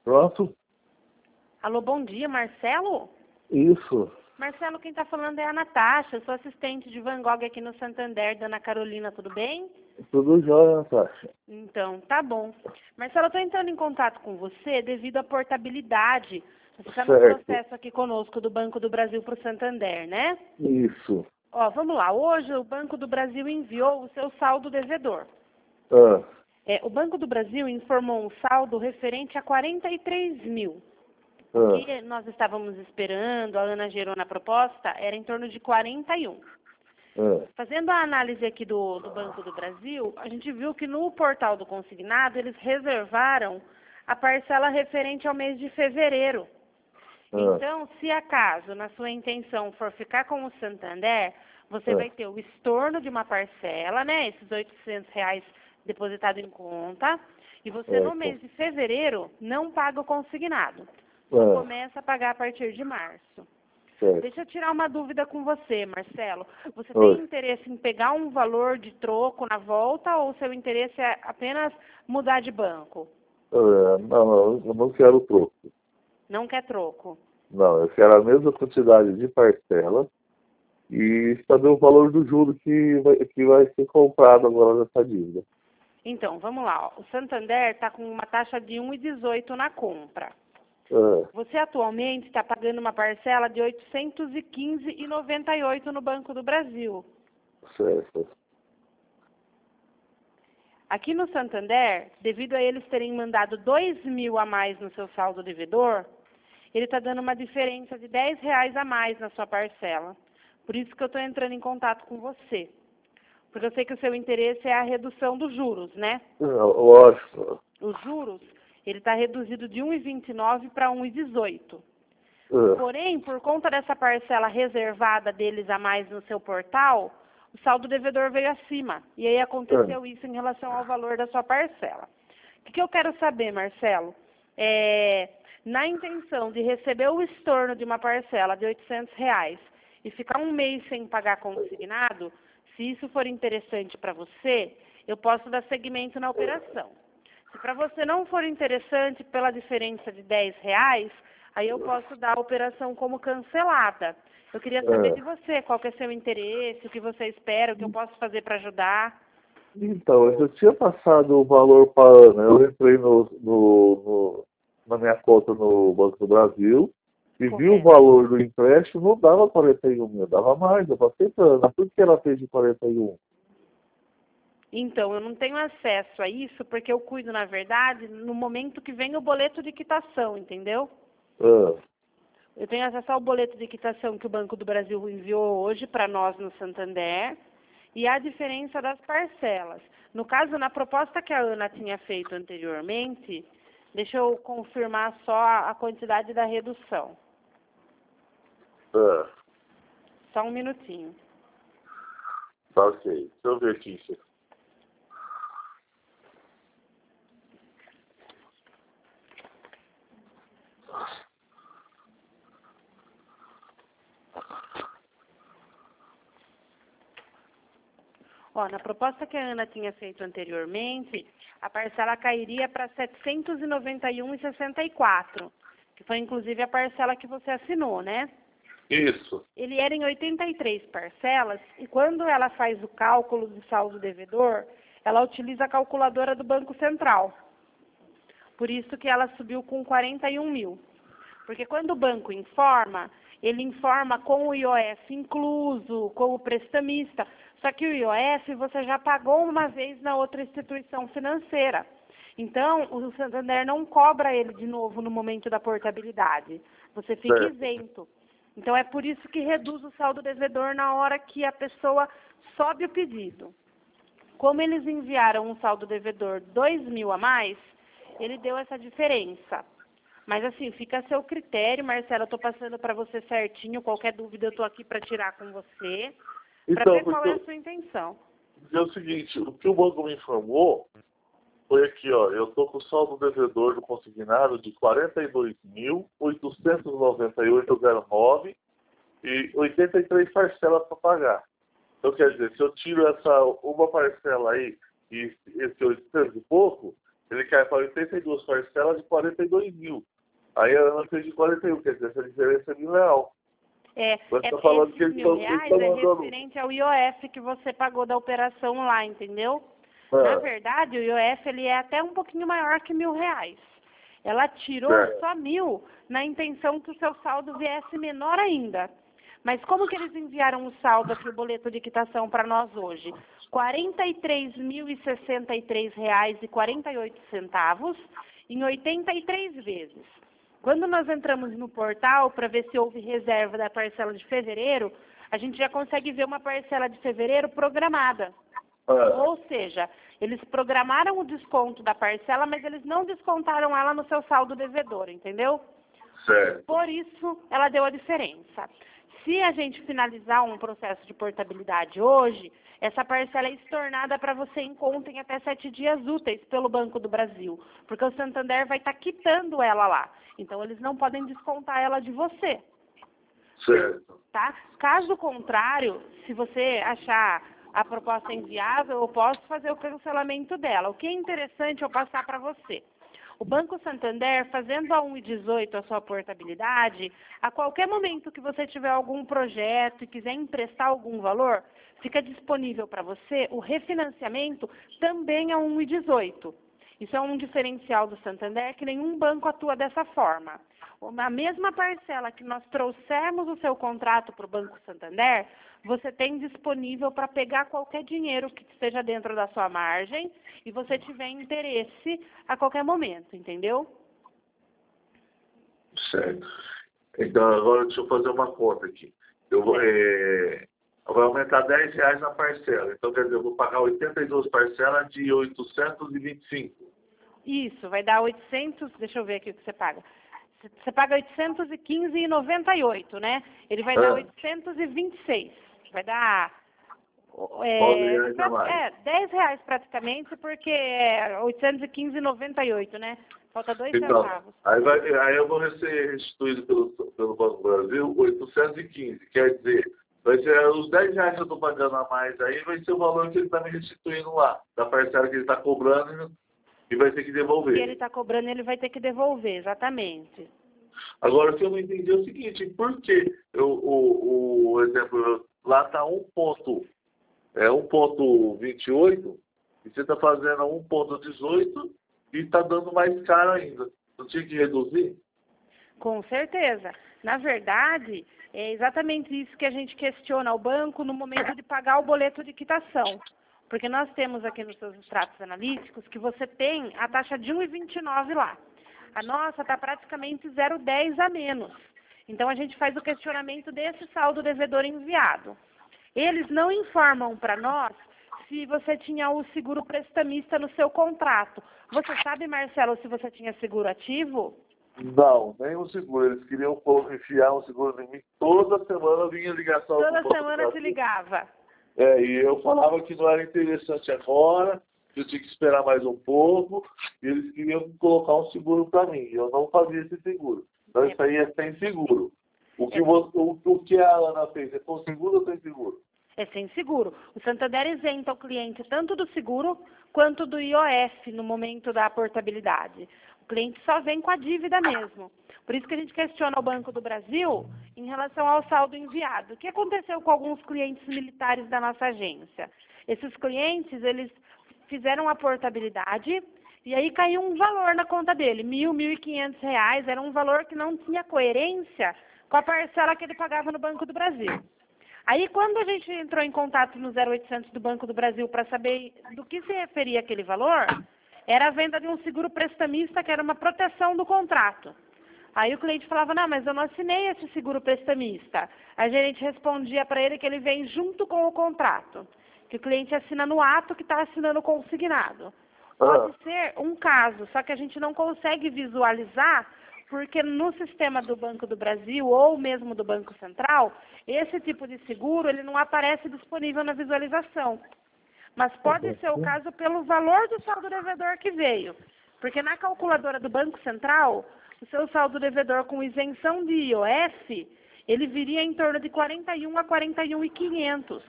Pronto? Alô, bom dia, Marcelo? Isso. Marcelo, quem está falando é a Natasha, sou assistente de Van Gogh aqui no Santander, da Ana Carolina, tudo bem? Tudo jóia, Natasha. Então, tá bom. Marcelo, eu estou entrando em contato com você devido à portabilidade. Você está no Certo. processo aqui conosco do Banco do Brasil para o Santander, né? Isso. Ó, vamos lá. Hoje o Banco do Brasil enviou o seu saldo devedor. Ah, O Banco do Brasil informou um saldo referente a 43 mil. O ah, que nós estávamos esperando, a Ana gerou na proposta, era em torno de 41. ah. Fazendo a análise aqui do Banco do Brasil, a gente viu que no portal do consignado eles reservaram a parcela referente ao mês de fevereiro. Então, se acaso na sua intenção for ficar com o Santander, você vai ter o estorno de uma parcela, né? Esses R$ 800 depositado em conta. E você no mês de fevereiro não paga o consignado. Só começa a pagar a partir de março. Certo. Deixa eu tirar uma dúvida com você, Marcelo. Você tem interesse em pegar um valor de troco na volta ou seu interesse é apenas mudar de banco? Não, eu não quero troco. Não quer troco? Não, eu quero a mesma quantidade de parcela e saber o valor do juro que vai ser comprado agora nessa dívida. Então, vamos lá. Ó. O Santander está com uma taxa de 1,18 na compra. Você atualmente está pagando uma parcela de R$ 815,98 no Banco do Brasil. Certo. Aqui no Santander, devido a eles terem mandado 2 mil a mais no seu saldo devedor, ele está dando uma diferença de R$ 10 a mais na sua parcela. Por isso que eu estou entrando em contato com você. Porque eu sei que o seu interesse é a redução dos juros, né? Lógico. Os juros, ele está reduzido de 1,29 para 1,18. Porém, por conta dessa parcela reservada deles a mais no seu portal, o saldo devedor veio acima. E aí aconteceu isso em relação ao valor da sua parcela. O que eu quero saber, Marcelo? Na intenção de receber o estorno de uma parcela de R$ 800 e ficar um mês sem pagar consignado, se isso for interessante para você, eu posso dar seguimento na operação. Se para você não for interessante pela diferença de R$ 10, aí eu posso dar a operação como cancelada. Eu queria saber de você, qual que é seu interesse, o que você espera, o que eu posso fazer para ajudar. Então, eu já tinha passado o valor para a Ana. Eu entrei na minha conta no Banco do Brasil e vi o valor do empréstimo, não dava 41 mil, dava mais, eu passei para a Ana. Por que ela fez de 41? Então, eu não tenho acesso a isso porque eu cuido, na verdade, no momento que vem o boleto de quitação, entendeu? Eu tenho acesso ao boleto de quitação que o Banco do Brasil enviou hoje para nós no Santander e a diferença das parcelas. No caso, na proposta que a Ana tinha feito anteriormente, deixa eu confirmar só a quantidade da redução. Só um minutinho. Tá ok. Deixa eu ver aqui. Ó, na proposta que a Ana tinha feito anteriormente, a parcela cairia para R$ 791,64, que foi inclusive a parcela que você assinou, né? Isso. Ele era em 83 parcelas e quando ela faz o cálculo do saldo devedor, ela utiliza a calculadora do Banco Central. Por isso que ela subiu com 41 mil. Porque quando o banco informa, ele informa com o IOF incluso, com o prestamista. Só que o IOF você já pagou uma vez na outra instituição financeira. Então, o Santander não cobra ele de novo no momento da portabilidade. Você fica isento. Então, é por isso que reduz o saldo devedor na hora que a pessoa sobe o pedido. Como eles enviaram um saldo devedor 2 mil a mais, ele deu essa diferença. Mas assim, fica a seu critério, Marcelo, eu estou passando para você certinho, qualquer dúvida eu estou aqui para tirar com você, para ver qual é a sua intenção. É o seguinte, o que o banco me informou foi aqui, ó, eu estou com o saldo devedor do consignado de 42.898,09 e 83 parcelas para pagar. Então, quer dizer, se eu tiro essa uma parcela aí e esse 800 e pouco, ele cai para 82 parcelas de 42 mil. Aí a Ana fez de 41, quer dizer, essa diferença é R$1.000. Falando que R$1.000 é referente ao IOF que você pagou da operação lá, entendeu? Na verdade, o IOF ele é até um pouquinho maior que R$1.000. Ela tirou só 1.000 na intenção que o seu saldo viesse menor ainda. Mas como que eles enviaram o saldo aqui, o boleto de quitação para nós hoje? R$ 43.063,48 em 83 vezes. Quando nós entramos no portal para ver se houve reserva da parcela de fevereiro, a gente já consegue ver uma parcela de fevereiro programada. Ou seja, eles programaram o desconto da parcela, mas eles não descontaram ela no seu saldo devedor, entendeu? Certo. Por isso, ela deu a diferença. Se a gente finalizar um processo de portabilidade hoje, essa parcela é estornada para você em conta em até 7 dias úteis pelo Banco do Brasil, porque o Santander vai estar quitando ela lá. Então, eles não podem descontar ela de você. Certo. Tá? Caso contrário, se você achar a proposta inviável, eu posso fazer o cancelamento dela. O que é interessante eu passar para você. O Banco Santander, fazendo a 1,18 a sua portabilidade, a qualquer momento que você tiver algum projeto e quiser emprestar algum valor, fica disponível para você o refinanciamento também a 1,18. Isso é um diferencial do Santander, que nenhum banco atua dessa forma. Na mesma parcela que nós trouxermos o seu contrato para o Banco Santander, você tem disponível para pegar qualquer dinheiro que esteja dentro da sua margem e você tiver interesse a qualquer momento, entendeu? Certo. Então, agora deixa eu fazer uma conta aqui. Vai aumentar R$10 na parcela. Então, quer dizer, eu vou pagar 82 parcelas de 825. Isso, vai dar 800, deixa eu ver aqui o que você paga. Você paga 815,98, né? Ele vai dar 826. Vai dar R$10 praticamente, porque é 815,98, né? Falta 2 centavos. Aí eu vou ser restituído pelo Banco do Brasil 815. Quer dizer, vai ser os R$10 que eu estou pagando a mais aí, vai ser o valor que ele está me restituindo lá, da parcela que ele está cobrando e vai ter que devolver. O que ele está cobrando, ele vai ter que devolver, exatamente. Agora, o que eu não entendi é o seguinte, por que o exemplo, lá está 1,28 e você está fazendo a 1,18 e está dando mais caro ainda. Não tinha que reduzir? Com certeza. Na verdade, é exatamente isso que a gente questiona ao banco no momento de pagar o boleto de quitação. Porque nós temos aqui nos seus extratos analíticos que você tem a taxa de 1,29 lá. A nossa está praticamente 0,10 a menos. Então, a gente faz o questionamento desse saldo devedor enviado. Eles não informam para nós se você tinha o seguro prestamista no seu contrato. Você sabe, Marcelo, se você tinha seguro ativo? Não, nem o seguro. Eles queriam enfiar um seguro em mim. Toda semana vinha ligação. Toda semana se ligava. E eu falava que não era interessante agora, que eu tinha que esperar mais um pouco, e eles queriam colocar um seguro para mim. Eu não fazia esse seguro. Então isso aí é sem seguro. O que a Ana fez é com seguro ou sem seguro? É sem seguro. O Santander isenta o cliente tanto do seguro quanto do IOF no momento da portabilidade. O cliente só vem com a dívida mesmo. Por isso que a gente questiona o Banco do Brasil em relação ao saldo enviado. O que aconteceu com alguns clientes militares da nossa agência? Esses clientes, eles fizeram a portabilidade e aí caiu um valor na conta dele, R$1.000, R$1.500. Era um valor que não tinha coerência com a parcela que ele pagava no Banco do Brasil. Aí, quando a gente entrou em contato no 0800 do Banco do Brasil para saber do que se referia aquele valor, era a venda de um seguro prestamista, que era uma proteção do contrato. Aí o cliente falava, não, mas eu não assinei esse seguro prestamista. A gerente respondia para ele que ele vem junto com o contrato, que o cliente assina no ato que está assinando consignado. Pode ser um caso, só que a gente não consegue visualizar, porque no sistema do Banco do Brasil ou mesmo do Banco Central, esse tipo de seguro ele não aparece disponível na visualização. Mas pode ser o caso pelo valor do saldo devedor que veio. Porque na calculadora do Banco Central, o seu saldo devedor com isenção de IOF, ele viria em torno de 41 a 41.500.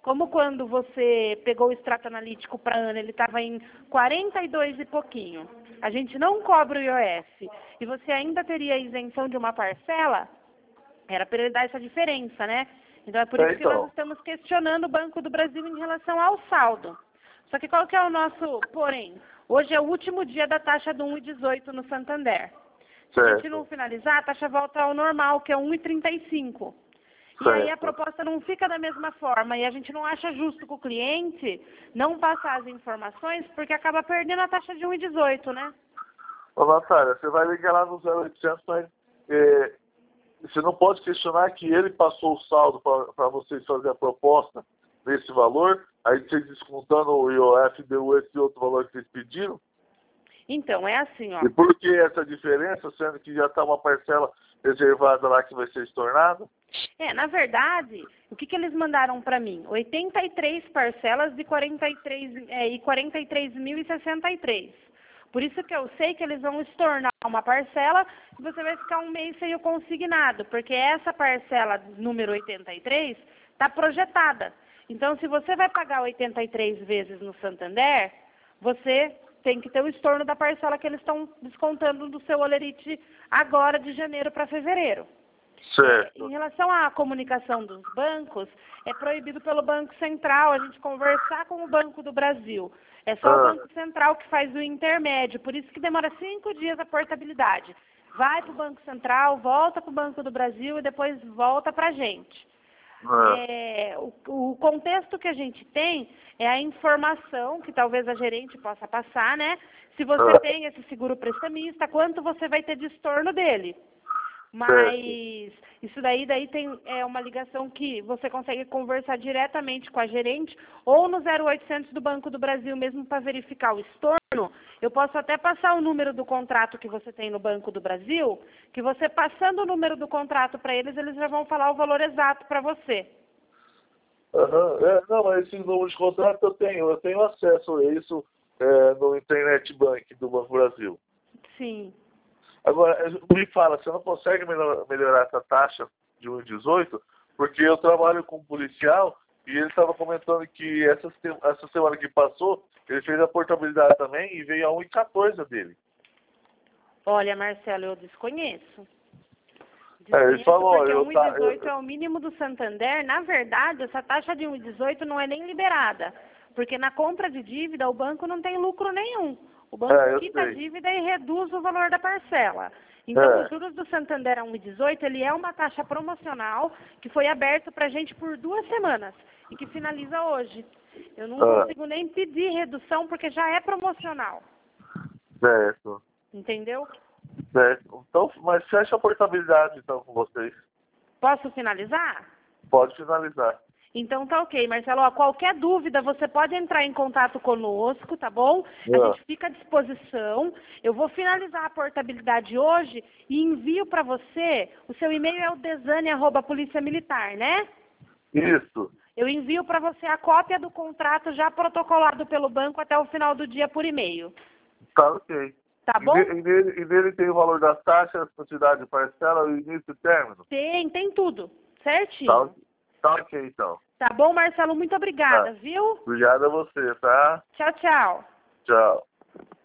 Como quando você pegou o extrato analítico para ano, ele estava em 42 e pouquinho. A gente não cobra o IOF e você ainda teria isenção de uma parcela, era para ele dar essa diferença, né? Então é por isso que nós estamos questionando o Banco do Brasil em relação ao saldo. Só que qual que é o nosso porém? Hoje é o último dia da taxa do 1,18 no Santander. Se a gente não finalizar, a taxa volta ao normal, que é 1,35. E aí a proposta não fica da mesma forma e a gente não acha justo com o cliente não passar as informações porque acaba perdendo a taxa de 1,18, né? Ô, Natália, você vai ligar lá no 0800, mas você não pode questionar que ele passou o saldo para vocês fazer a proposta nesse valor, aí vocês descontando o IOF deu esse outro valor que vocês pediram? Então, é assim, ó. E por que essa diferença, sendo que já está uma parcela reservada lá que vai ser estornada? Na verdade, o que eles mandaram para mim? 83 parcelas de 43.063. Por isso que eu sei que eles vão estornar uma parcela e você vai ficar um mês sem o consignado, porque essa parcela número 83 está projetada. Então, se você vai pagar 83 vezes no Santander, você tem que ter o estorno da parcela que eles estão descontando do seu olerite agora de janeiro para fevereiro. Certo. Em relação à comunicação dos bancos, é proibido pelo Banco Central a gente conversar com o Banco do Brasil. É só o Banco Central que faz o intermédio, por isso que demora 5 dias a portabilidade. Vai para o Banco Central, volta para o Banco do Brasil e depois volta para a gente. O contexto que a gente tem é a informação que talvez a gerente possa passar, né? Se você tem esse seguro prestamista, quanto você vai ter de estorno dele. Mas isso daí tem uma ligação que você consegue conversar diretamente com a gerente ou no 0800 do Banco do Brasil mesmo para verificar o estorno. Eu posso até passar o número do contrato que você tem no Banco do Brasil, que você passando o número do contrato para eles, eles já vão falar o valor exato para você. Não, mas esse número de contrato eu tenho acesso a isso no Internet Bank do Banco do Brasil. Sim. Agora, me fala, você não consegue melhorar essa taxa de 1,18? Porque eu trabalho com um policial e ele estava comentando que essa semana que passou, ele fez a portabilidade também e veio a 1,14 dele. Olha, Marcelo, eu desconheço. Ele falou, porque 1,18 é o mínimo do Santander. Na verdade, essa taxa de 1,18 não é nem liberada, porque na compra de dívida o banco não tem lucro nenhum. O banco quita a dívida e reduz o valor da parcela. Então, os juros do Santander a 1,18, ele é uma taxa promocional que foi aberta para a gente por 2 semanas e que finaliza hoje. Eu não consigo nem pedir redução porque já é promocional. Certo. Entendeu? Certo. Então, mas fecha a portabilidade então com vocês. Posso finalizar? Pode finalizar. Então tá ok, Marcelo. Qualquer dúvida, você pode entrar em contato conosco, tá bom? A gente fica à disposição. Eu vou finalizar a portabilidade hoje e envio para você. O seu e-mail é o desane@policiamilitar, né? Isso. Eu envio para você a cópia do contrato já protocolado pelo banco até o final do dia por e-mail. Tá ok. Tá bom? E nele tem o valor das taxas, quantidade de parcela, o início e término? Tem tudo. Certinho. Tá ok, então. Tá bom, Marcelo? Muito obrigada, viu? Obrigado a você, tá? Tchau, tchau. Tchau.